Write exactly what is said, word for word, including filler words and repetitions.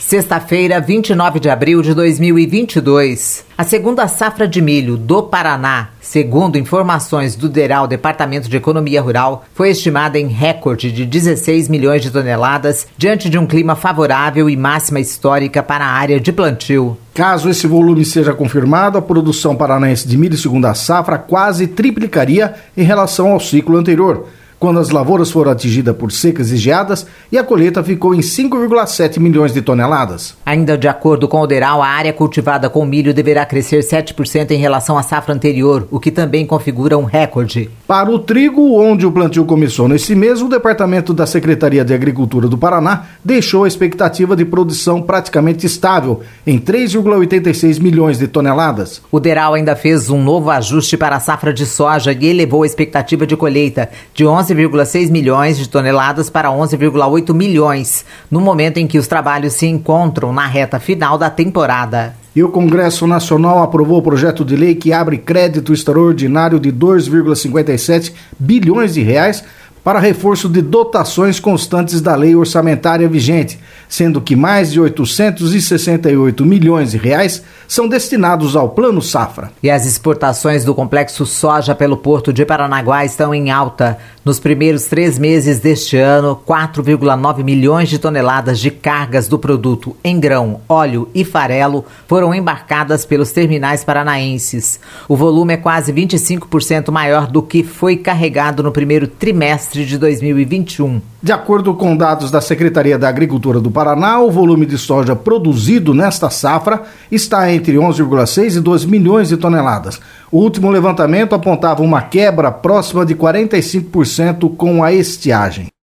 Sexta-feira, vinte e nove de abril de dois mil e vinte e dois. A segunda safra de milho do Paraná, segundo informações do DERAL, Departamento de Economia Rural, foi estimada em recorde de dezesseis milhões de toneladas, diante de um clima favorável e máxima histórica para a área de plantio. Caso esse volume seja confirmado, a produção paranaense de milho segunda safra quase triplicaria em relação ao ciclo anterior, quando as lavouras foram atingidas por secas e geadas e a colheita ficou em cinco vírgula sete milhões de toneladas. Ainda de acordo com o DERAL, a área cultivada com milho deverá crescer sete por cento em relação à safra anterior, o que também configura um recorde. Para o trigo, onde o plantio começou nesse mês, o Departamento da Secretaria de Agricultura do Paraná deixou a expectativa de produção praticamente estável, em três vírgula oitenta e seis milhões de toneladas. O DERAL ainda fez um novo ajuste para a safra de soja e elevou a expectativa de colheita de onze vírgula seis milhões de toneladas para onze vírgula oito milhões, no momento em que os trabalhos se encontram na reta final da temporada. E o Congresso Nacional aprovou o projeto de lei que abre crédito extraordinário de dois vírgula cinquenta e sete bilhões de reais para reforço de dotações constantes da lei orçamentária vigente, sendo que mais de oitocentos e sessenta e oito milhões de reais são destinados ao Plano Safra. E as exportações do complexo soja pelo Porto de Paranaguá estão em alta. Nos primeiros três meses deste ano, quatro vírgula nove milhões de toneladas de cargas do produto em grão, óleo e farelo foram embarcadas pelos terminais paranaenses. O volume é quase vinte e cinco por cento maior do que foi carregado no primeiro trimestre de dois mil e vinte e um. De acordo com dados da Secretaria da Agricultura do Paraná, o volume de soja produzido nesta safra está entre onze vírgula seis e doze milhões de toneladas. O último levantamento apontava uma quebra próxima de quarenta e cinco por cento com a estiagem.